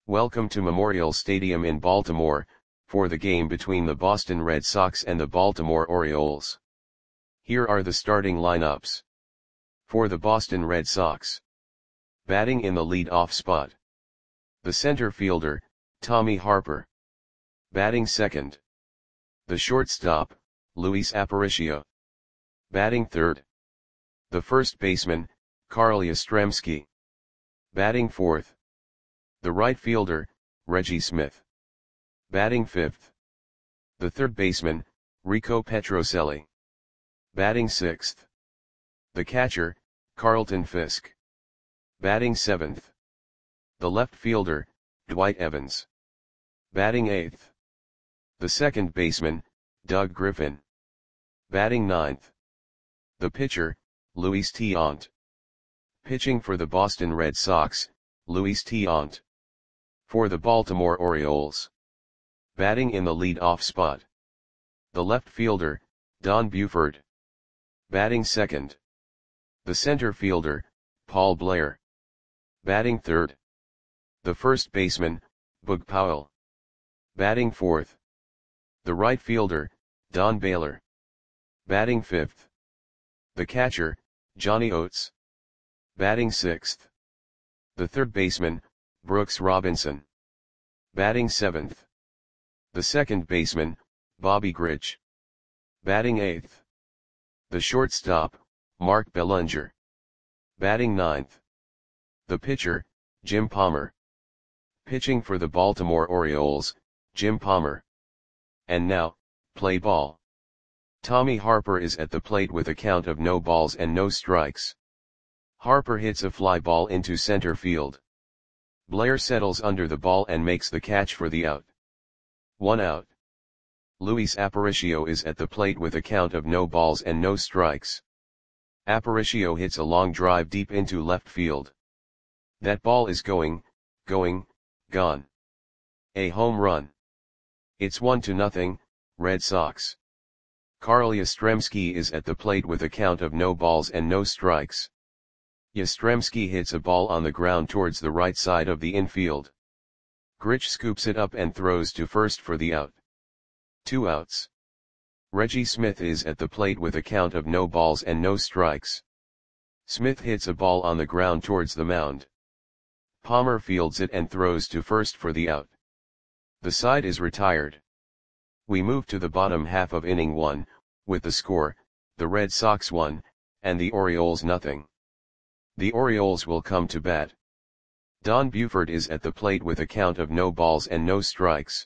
Welcome to Memorial Stadium in Baltimore, for the game between the Boston Red Sox and the Baltimore Orioles. Here are the starting lineups. For the Boston Red Sox. Batting in the lead-off spot. The center fielder, Tommy Harper. Batting second. The shortstop, Luis Aparicio. Batting third. The first baseman, Carl Yastrzemski. Batting fourth. The right fielder, Reggie Smith. Batting fifth. The third baseman, Rico Petrocelli. Batting sixth. The catcher, Carlton Fisk. Batting seventh. The left fielder, Dwight Evans. Batting eighth. The second baseman, Doug Griffin. Batting ninth. The pitcher, Luis Tiant. Pitching for the Boston Red Sox, Luis Tiant. For the Baltimore Orioles. Batting in the lead-off spot. The left fielder, Don Buford. Batting second. The center fielder, Paul Blair. Batting third. The first baseman, Boog Powell. Batting fourth. The right fielder, Don Baylor. Batting fifth. The catcher, Johnny Oates. Batting sixth. The third baseman, Brooks Robinson. Batting seventh. The second baseman, Bobby Grich. Batting eighth. The shortstop, Mark Bellinger. Batting ninth. The pitcher, Jim Palmer. Pitching for the Baltimore Orioles, Jim Palmer. And now, play ball. Tommy Harper is at the plate with a count of no balls and no strikes. Harper hits a fly ball into center field. Blair settles under the ball and makes the catch for the out. 1 out. Luis Aparicio is at the plate with a count of no balls and no strikes. Aparicio hits a long drive deep into left field. That ball is gone. A home run. It's 1-0, Red Sox. Carl Yastrzemski is at the plate with a count of no balls and no strikes. Yastrzemski hits a ball on the ground towards the right side of the infield. Grich scoops it up and throws to first for the out. 2 outs. Reggie Smith is at the plate with a count of no balls and no strikes. Smith hits a ball on the ground towards the mound. Palmer fields it and throws to first for the out. The side is retired. We move to the bottom half of inning 1, with the score, the Red Sox 1, and the Orioles 0. The Orioles will come to bat. Don Buford is at the plate with a count of no balls and no strikes.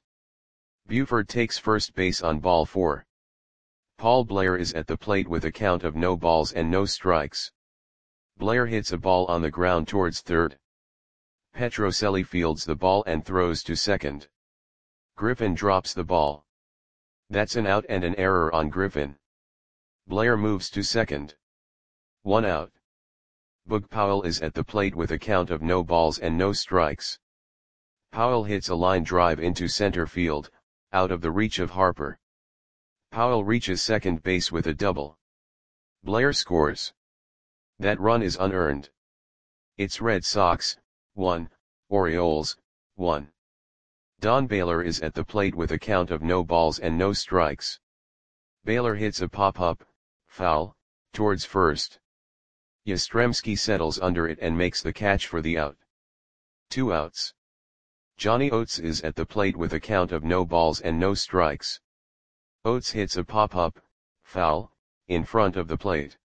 Buford takes first base on ball 4. Paul Blair is at the plate with a count of no balls and no strikes. Blair hits a ball on the ground towards third. Petrocelli fields the ball and throws to second. Griffin drops the ball. That's an out and an error on Griffin. Blair moves to second. 1 out. Boog Powell is at the plate with a count of no balls and no strikes. Powell hits a line drive into center field, out of the reach of Harper. Powell reaches second base with a double. Blair scores. That run is unearned. It's Red Sox 1, Orioles 1. Don Baylor is at the plate with a count of no balls and no strikes. Baylor hits a pop-up, foul, towards first. Yastrzemski settles under it and makes the catch for the out. 2 outs. Johnny Oates is at the plate with a count of no balls and no strikes. Oates hits a pop-up, foul, in front of the plate.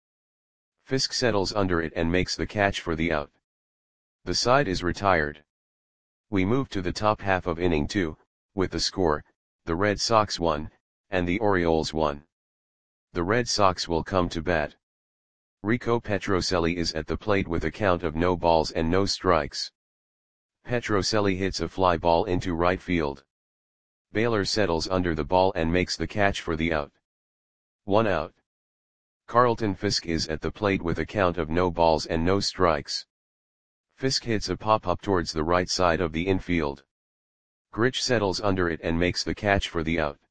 Fisk settles under it and makes the catch for the out. The side is retired. We move to the top half of inning 2, with the score, the Red Sox 1, and the Orioles 1. The Red Sox will come to bat. Rico Petrocelli is at the plate with a count of no balls and no strikes. Petrocelli hits a fly ball into right field. Baylor settles under the ball and makes the catch for the out. 1 out. Carlton Fisk is at the plate with a count of no balls and no strikes. Fisk hits a pop-up towards the right side of the infield. Grich settles under it and makes the catch for the out.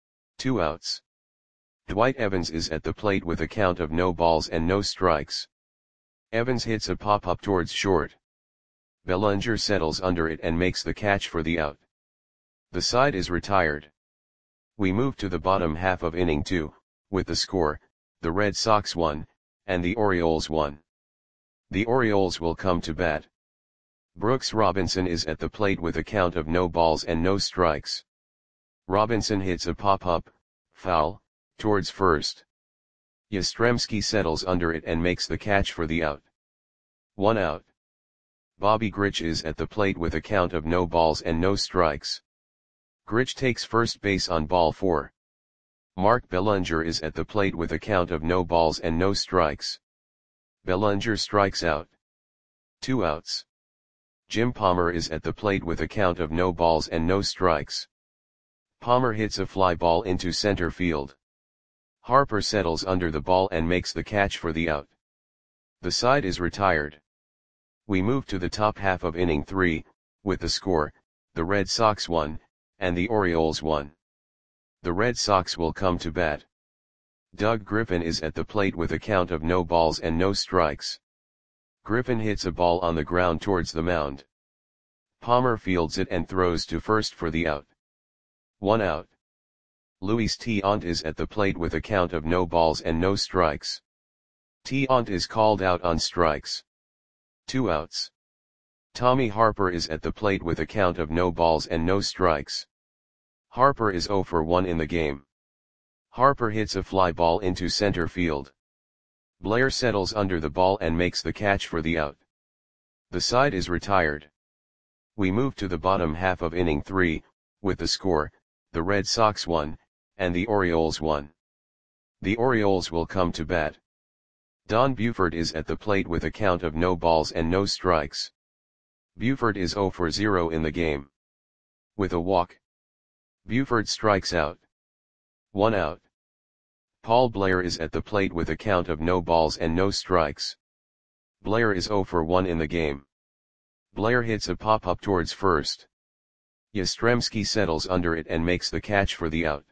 2 outs. Dwight Evans is at the plate with a count of no balls and no strikes. Evans hits a pop-up towards short. Bellinger settles under it and makes the catch for the out. The side is retired. We move to the bottom half of inning 2, with the score, the Red Sox 1, and the Orioles 1. The Orioles will come to bat. Brooks Robinson is at the plate with a count of no balls and no strikes. Robinson hits a pop-up, foul, towards first. Yastrzemski settles under it and makes the catch for the out. 1 out. Bobby Grich is at the plate with a count of no balls and no strikes. Grich takes first base on ball 4. Mark Bellinger is at the plate with a count of no balls and no strikes. Bellinger strikes out. 2 outs. Jim Palmer is at the plate with a count of no balls and no strikes. Palmer hits a fly ball into center field. Harper settles under the ball and makes the catch for the out. The side is retired. We move to the top half of inning 3, with the score, the Red Sox 1, and the Orioles 1. The Red Sox will come to bat. Doug Griffin is at the plate with a count of no balls and no strikes. Griffin hits a ball on the ground towards the mound. Palmer fields it and throws to first for the out. 1 out. Luis Tiant is at the plate with a count of no balls and no strikes. Tiant is called out on strikes. 2 outs. Tommy Harper is at the plate with a count of no balls and no strikes. Harper is 0 for 1 in the game. Harper hits a fly ball into center field. Blair settles under the ball and makes the catch for the out. The side is retired. We move to the bottom half of inning 3, with the score, the Red Sox 1, and the Orioles 1. The Orioles will come to bat. Don Buford is at the plate with a count of no balls and no strikes. Buford is 0 for 0 in the game. With a walk, Buford strikes out. 1 out. Paul Blair is at the plate with a count of no balls and no strikes. Blair is 0 for 1 in the game. Blair hits a pop-up towards first. Yastrzemski settles under it and makes the catch for the out.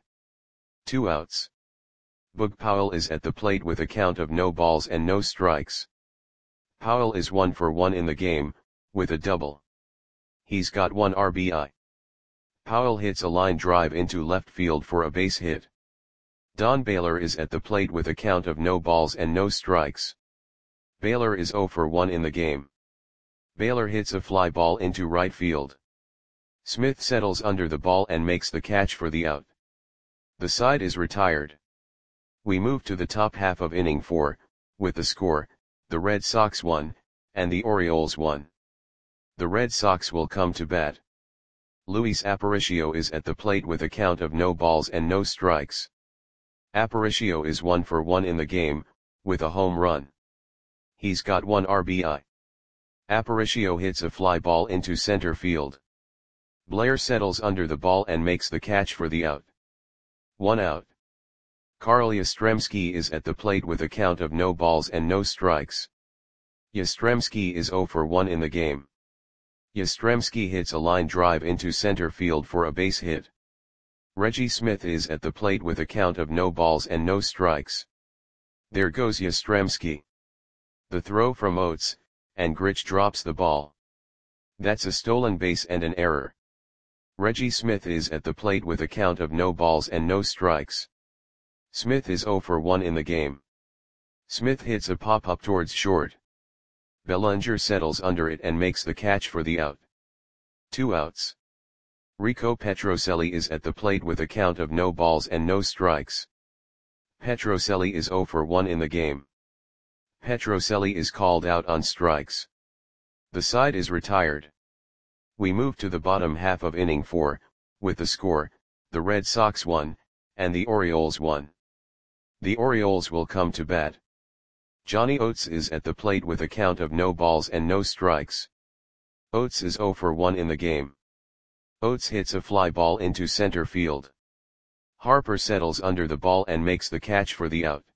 2 outs. Boog Powell is at the plate with a count of no balls and no strikes. Powell is 1 for 1 in the game, with a double. He's got 1 RBI. Powell hits a line drive into left field for a base hit. Don Baylor is at the plate with a count of no balls and no strikes. Baylor is 0 for 1 in the game. Baylor hits a fly ball into right field. Smith settles under the ball and makes the catch for the out. The side is retired. We move to the top half of inning 4, with the score, the Red Sox 1, and the Orioles 1. The Red Sox will come to bat. Luis Aparicio is at the plate with a count of no balls and no strikes. Aparicio is 1 for 1 in the game, with a home run. He's got 1 RBI. Aparicio hits a fly ball into center field. Blair settles under the ball and makes the catch for the out. 1 out. Carl Yastrzemski is at the plate with a count of no balls and no strikes. Yastrzemski is 0 for 1 in the game. Yastrzemski hits a line drive into center field for a base hit. Reggie Smith is at the plate with a count of no balls and no strikes. There goes Yastrzemski. The throw from Oates, and Grich drops the ball. That's a stolen base and an error. Reggie Smith is at the plate with a count of no balls and no strikes. Smith is 0 for 1 in the game. Smith hits a pop-up towards short. Bellinger settles under it and makes the catch for the out. 2 outs. Rico Petrocelli is at the plate with a count of no balls and no strikes. Petrocelli is 0 for 1 in the game. Petrocelli is called out on strikes. The side is retired. We move to the bottom half of inning 4, with the score, the Red Sox 1, and the Orioles 1. The Orioles will come to bat. Johnny Oates is at the plate with a count of no balls and no strikes. Oates is 0 for 1 in the game. Oates hits a fly ball into center field. Harper settles under the ball and makes the catch for the out.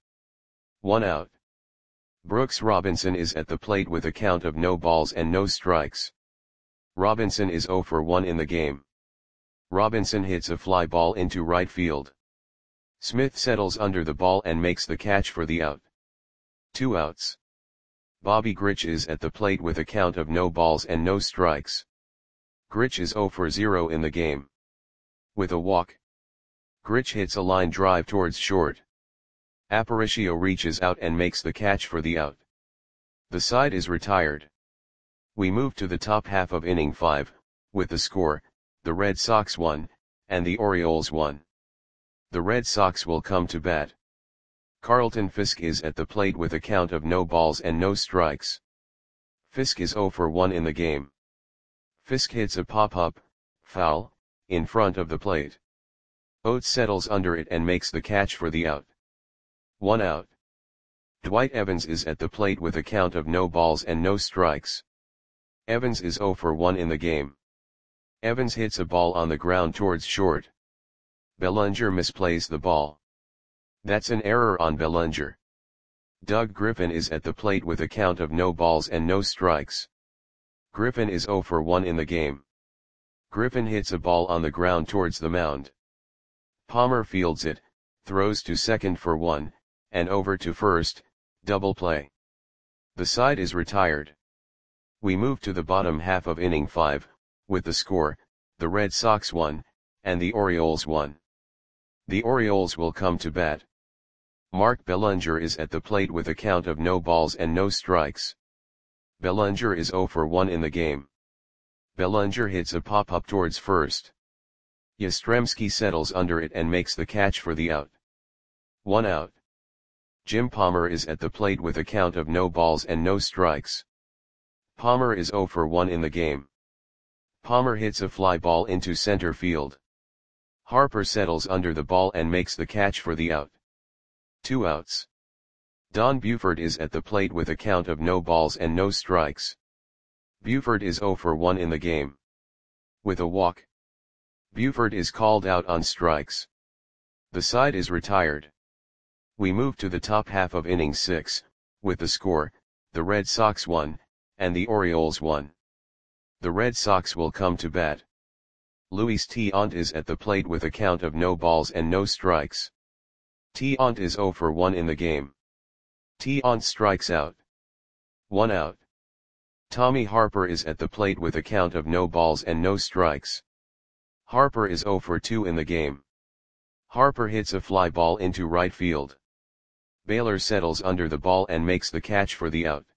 1 out. Brooks Robinson is at the plate with a count of no balls and no strikes. Robinson is 0 for 1 in the game. Robinson hits a fly ball into right field. Smith settles under the ball and makes the catch for the out. 2 outs. Bobby Grich is at the plate with a count of no balls and no strikes. Grich is 0 for 0 in the game. With a walk, Grich hits a line drive towards short. Aparicio reaches out and makes the catch for the out. The side is retired. We move to the top half of inning 5, with the score, the Red Sox 1, and the Orioles 1. The Red Sox will come to bat. Carlton Fisk is at the plate with a count of no balls and no strikes. Fisk is 0 for 1 in the game. Fisk hits a pop-up, foul, in front of the plate. Oates settles under it and makes the catch for the out. 1 out. Dwight Evans is at the plate with a count of no balls and no strikes. Evans is 0 for 1 in the game. Evans hits a ball on the ground towards short. Bellinger misplays the ball. That's an error on Bellinger. Doug Griffin is at the plate with a count of no balls and no strikes. Griffin is 0 for 1 in the game. Griffin hits a ball on the ground towards the mound. Palmer fields it, throws to second for 1, and over to first, double play. The side is retired. We move to the bottom half of inning 5, with the score, the Red Sox 1, and the Orioles 1. The Orioles will come to bat. Mark Bellinger is at the plate with a count of no balls and no strikes. Bellinger is 0 for 1 in the game. Bellinger hits a pop-up towards first. Yastrzemski settles under it and makes the catch for the out. 1 out. Jim Palmer is at the plate with a count of no balls and no strikes. Palmer is 0 for 1 in the game. Palmer hits a fly ball into center field. Harper settles under the ball and makes the catch for the out. 2 outs. Don Buford is at the plate with a count of no balls and no strikes. Buford is 0 for 1 in the game. With a walk, Buford is called out on strikes. The side is retired. We move to the top half of inning 6, with the score, the Red Sox 1, and the Orioles 1. The Red Sox will come to bat. Luis Tiant is at the plate with a count of no balls and no strikes. Tiant is 0 for 1 in the game. Tiant strikes out. 1 out. Tommy Harper is at the plate with a count of no balls and no strikes. Harper is 0 for 2 in the game. Harper hits a fly ball into right field. Baylor settles under the ball and makes the catch for the out.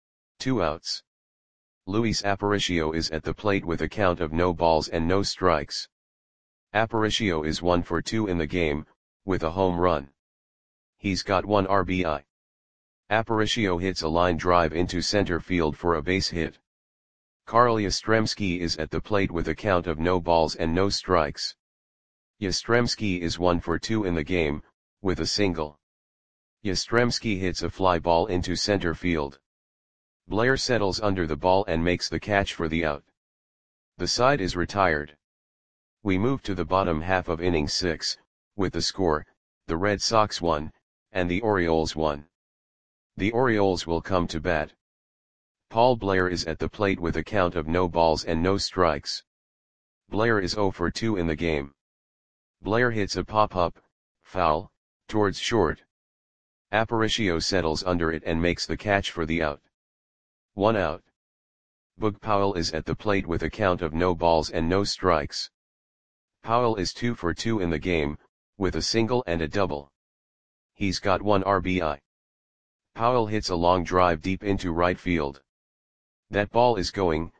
2 outs. Luis Aparicio is at the plate with a count of no balls and no strikes. Aparicio is 1 for 2 in the game, with a home run. He's got 1 RBI. Aparicio hits a line drive into center field for a base hit. Carl Yastrzemski is at the plate with a count of no balls and no strikes. Yastrzemski is 1 for 2 in the game, with a single. Yastrzemski hits a fly ball into center field. Blair settles under the ball and makes the catch for the out. The side is retired. We move to the bottom half of inning 6, with the score, the Red Sox 1, and the Orioles 1. The Orioles will come to bat. Paul Blair is at the plate with a count of no balls and no strikes. Blair is 0 for 2 in the game. Blair hits a pop-up, foul, towards short. Aparicio settles under it and makes the catch for the out. 1 out. Boog Powell is at the plate with a count of no balls and no strikes. Powell is 2 for 2 in the game, with a single and a double. He's got 1 RBI. Powell hits a long drive deep into right field. That ball is gone.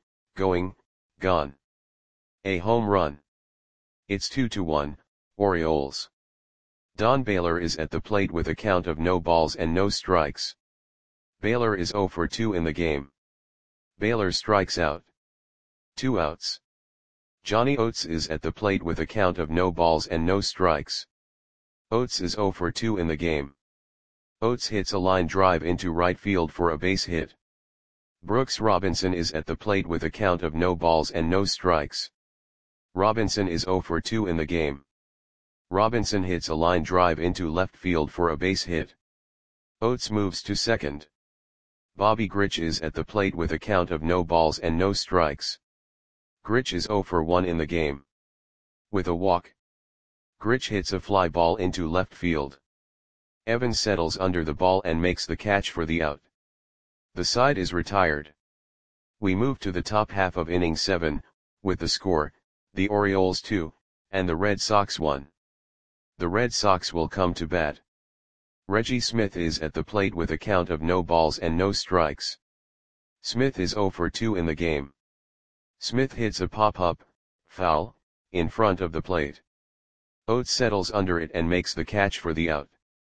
A home run. It's 2-1, Orioles. Don Baylor is at the plate with a count of no balls and no strikes. Baylor is 0 for 2 in the game. Baylor strikes out. 2 outs. Johnny Oates is at the plate with a count of no balls and no strikes. Oates is 0 for 2 in the game. Oates hits a line drive into right field for a base hit. Brooks Robinson is at the plate with a count of no balls and no strikes. Robinson is 0 for 2 in the game. Robinson hits a line drive into left field for a base hit. Oates moves to second. Bobby Grich is at the plate with a count of no balls and no strikes. Grich is 0 for 1 in the game. With a walk, Grich hits a fly ball into left field. Evans settles under the ball and makes the catch for the out. The side is retired. We move to the top half of inning 7, with the score, the Orioles 2, and the Red Sox 1. The Red Sox will come to bat. Reggie Smith is at the plate with a count of no balls and no strikes. Smith is 0 for 2 in the game. Smith hits a pop-up, foul, in front of the plate. Oates settles under it and makes the catch for the out.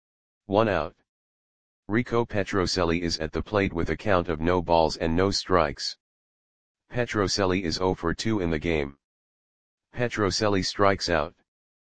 1 out. Rico Petrocelli is at the plate with a count of no balls and no strikes. Petrocelli is 0 for 2 in the game. Petrocelli strikes out.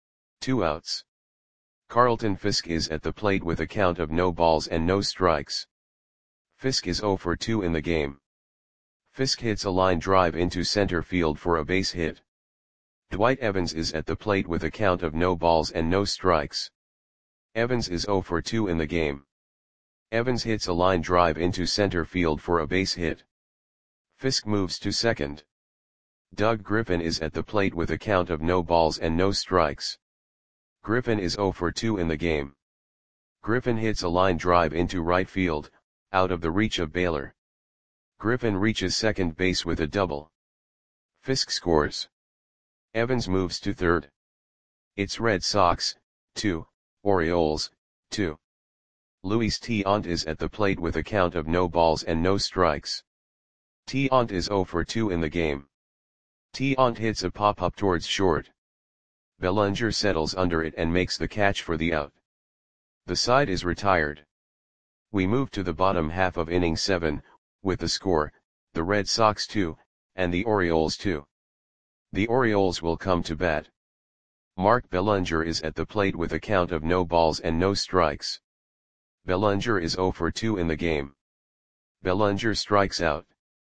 2 outs. Carlton Fisk is at the plate with a count of no balls and no strikes. Fisk is 0 for 2 in the game. Fisk hits a line drive into center field for a base hit. Dwight Evans is at the plate with a count of no balls and no strikes. Evans is 0 for 2 in the game. Evans hits a line drive into center field for a base hit. Fisk moves to second. Doug Griffin is at the plate with a count of no balls and no strikes. Griffin is 0 for 2 in the game. Griffin hits a line drive into right field, out of the reach of Baylor. Griffin reaches second base with a double. Fisk scores. Evans moves to third. It's Red Sox, 2, Orioles, 2. Luis Tiant is at the plate with a count of no balls and no strikes. Tiant is 0 for 2 in the game. Tiant hits a pop-up towards short. Bellinger settles under it and makes the catch for the out. The side is retired. We move to the bottom half of inning 7, with the score, the Red Sox 2, and the Orioles 2. The Orioles will come to bat. Mark Bellinger is at the plate with a count of no balls and no strikes. Bellinger is 0 for 2 in the game. Bellinger strikes out.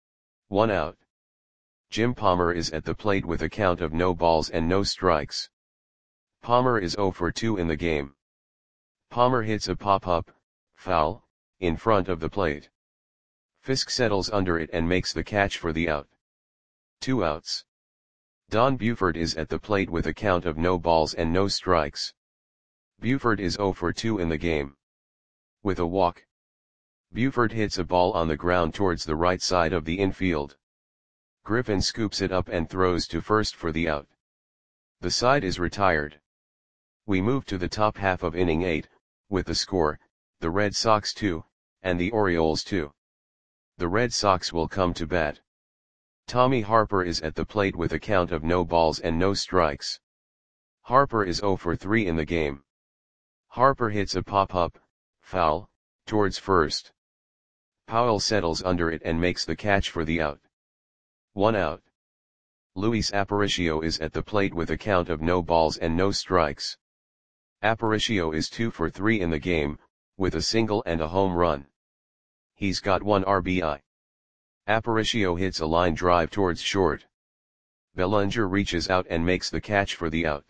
1 out. Jim Palmer is at the plate with a count of no balls and no strikes. Palmer is 0 for 2 in the game. Palmer hits a pop-up, foul, in front of the plate. Fisk settles under it and makes the catch for the out. 2 outs. Don Buford is at the plate with a count of no balls and no strikes. Buford is 0 for 2 in the game. With a walk. Buford hits a ball on the ground towards the right side of the infield. Griffin scoops it up and throws to first for the out. The side is retired. We move to the top half of inning 8, with the score, the Red Sox 2, and the Orioles 2. The Red Sox will come to bat. Tommy Harper is at the plate with a count of no balls and no strikes. Harper is 0 for 3 in the game. Harper hits a pop-up, foul, towards first. Powell settles under it and makes the catch for the out. 1 out. Luis Aparicio is at the plate with a count of no balls and no strikes. Aparicio is 2 for 3 in the game, with a single and a home run. He's got 1 RBI. Aparicio hits a line drive towards short. Bellinger reaches out and makes the catch for the out.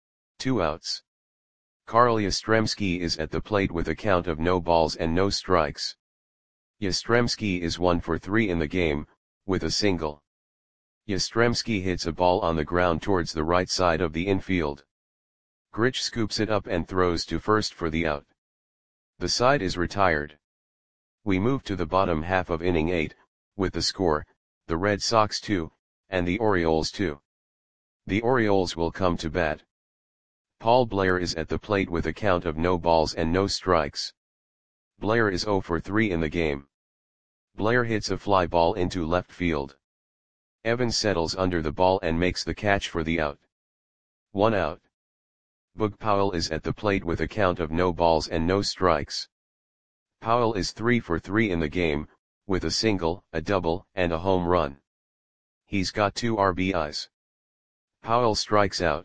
2 outs. Carl Yastrzemski is at the plate with a count of no balls and no strikes. Yastrzemski is 1 for 3 in the game, with a single. Yastrzemski hits a ball on the ground towards the right side of the infield. Grich scoops it up and throws to first for the out. The side is retired. We move to the bottom half of inning 8, with the score, the Red Sox 2, and the Orioles 2. The Orioles will come to bat. Paul Blair is at the plate with a count of no balls and no strikes. Blair is 0 for 3 in the game. Blair hits a fly ball into left field. Evans settles under the ball and makes the catch for the out. 1 out. Boog Powell is at the plate with a count of no balls and no strikes. Powell is 3 for 3 in the game, with a single, a double, and a home run. He's got 2 RBIs. Powell strikes out.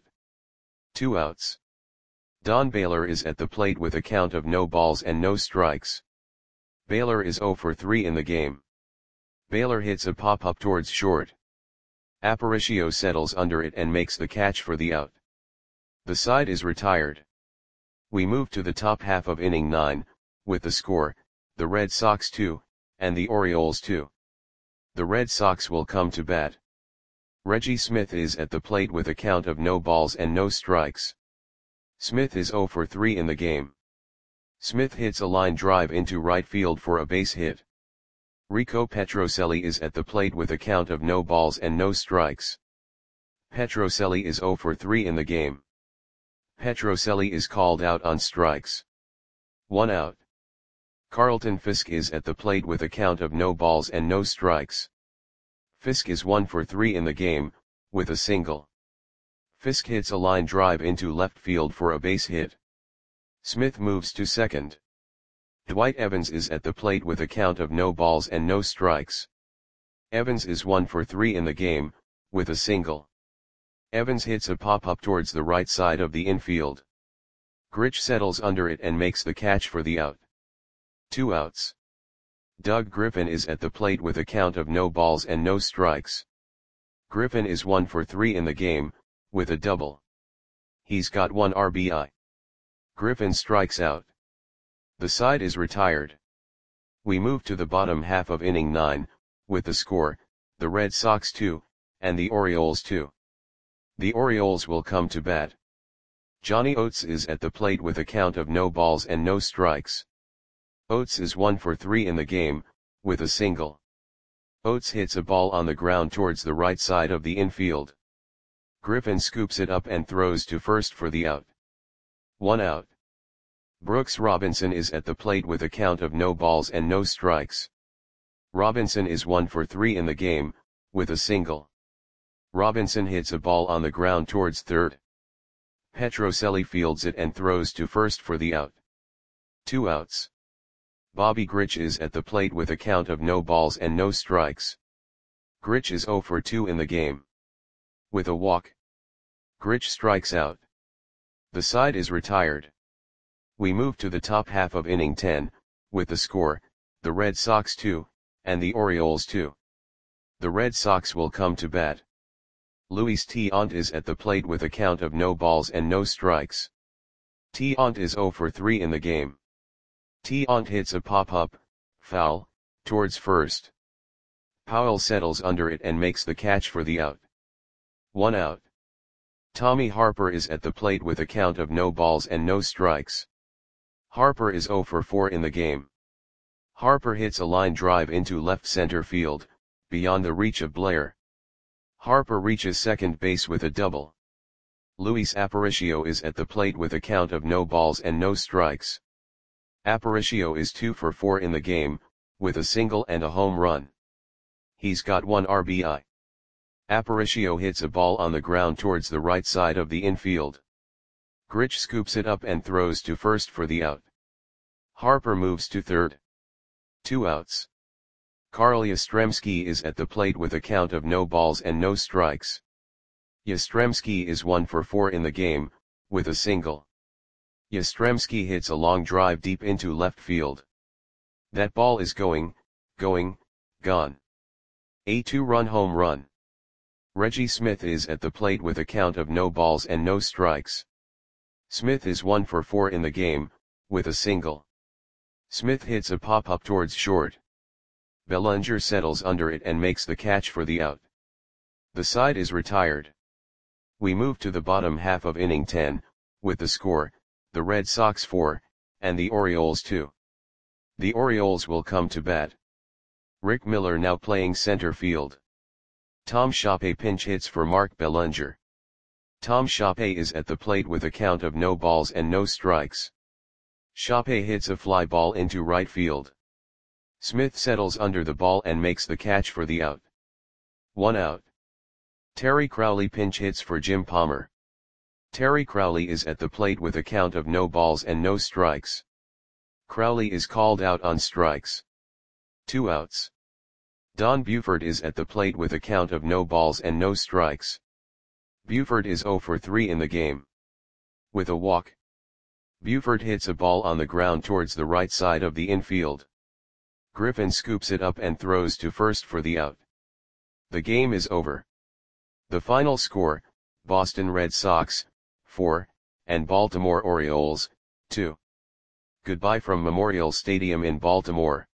2 outs. Don Baylor is at the plate with a count of no balls and no strikes. Baylor is 0 for 3 in the game. Baylor hits a pop-up towards short. Aparicio settles under it and makes the catch for the out. The side is retired. We move to the top half of inning 9, with the score, the Red Sox 2, and the Orioles 2. The Red Sox will come to bat. Reggie Smith is at the plate with a count of no balls and no strikes. Smith is 0 for 3 in the game. Smith hits a line drive into right field for a base hit. Rico Petrocelli is at the plate with a count of no balls and no strikes. Petrocelli is 0 for 3 in the game. Petrocelli is called out on strikes. 1 out. Carlton Fisk is at the plate with a count of no balls and no strikes. Fisk is 1 for 3 in the game, with a single. Fisk hits a line drive into left field for a base hit. Smith moves to second. Dwight Evans is at the plate with a count of no balls and no strikes. Evans is 1 for 3 in the game, with a single. Evans hits a pop-up towards the right side of the infield. Grich settles under it and makes the catch for the out. 2 outs. Doug Griffin is at the plate with a count of no balls and no strikes. Griffin is 1 for 3 in the game, with a double. He's got 1 RBI. Griffin strikes out. The side is retired. We move to the bottom half of inning 9, with the score, the Red Sox 2, and the Orioles 2. The Orioles will come to bat. Johnny Oates is at the plate with a count of no balls and no strikes. Oates is 1 for 3 in the game, with a single. Oates hits a ball on the ground towards the right side of the infield. Griffin scoops it up and throws to first for the out. 1 out. Brooks Robinson is at the plate with a count of no balls and no strikes. Robinson is 1 for 3 in the game, with a single. Robinson hits a ball on the ground towards third. Petrocelli fields it and throws to first for the out. 2 outs. Bobby Grich is at the plate with a count of no balls and no strikes. Grich is 0 for 2 in the game. With a walk. Grich strikes out. The side is retired. We move to the top half of inning 10, with the score, the Red Sox 2, and the Orioles 2. The Red Sox will come to bat. Luis Tiant is at the plate with a count of no balls and no strikes. Tiant is 0 for 3 in the game. Tiant hits a pop-up, foul, towards first. Powell settles under it and makes the catch for the out. 1 out. Tommy Harper is at the plate with a count of no balls and no strikes. Harper is 0 for 4 in the game. Harper hits a line drive into left center field, beyond the reach of Blair. Harper reaches second base with a double. Luis Aparicio is at the plate with a count of no balls and no strikes. Aparicio is 2 for 4 in the game, with a single and a home run. He's got 1 RBI. Aparicio hits a ball on the ground towards the right side of the infield. Grich scoops it up and throws to first for the out. Harper moves to third. 2 outs. Carl Yastrzemski is at the plate with a count of no balls and no strikes. Yastrzemski is 1 for 4 in the game, with a single. Yastrzemski hits a long drive deep into left field. That ball is going, gone. A 2-run home run. Reggie Smith is at the plate with a count of no balls and no strikes. Smith is 1 for 4 in the game, with a single. Smith hits a pop-up towards short. Bellinger settles under it and makes the catch for the out. The side is retired. We move to the bottom half of inning 10, with the score, the Red Sox 4, and the Orioles 2. The Orioles will come to bat. Rick Miller now playing center field. Tom Shoppe pinch hits for Mark Bellinger. Tom Shoppe is at the plate with a count of no balls and no strikes. Shoppe hits a fly ball into right field. Smith settles under the ball and makes the catch for the out. 1 out. Terry Crowley pinch hits for Jim Palmer. Terry Crowley is at the plate with a count of no balls and no strikes. Crowley is called out on strikes. 2 outs. Don Buford is at the plate with a count of no balls and no strikes. Buford is 0 for 3 in the game. With a walk. Buford hits a ball on the ground towards the right side of the infield. Griffin scoops it up and throws to first for the out. The game is over. The final score, Boston Red Sox, 4, and Baltimore Orioles, 2. Goodbye from Memorial Stadium in Baltimore.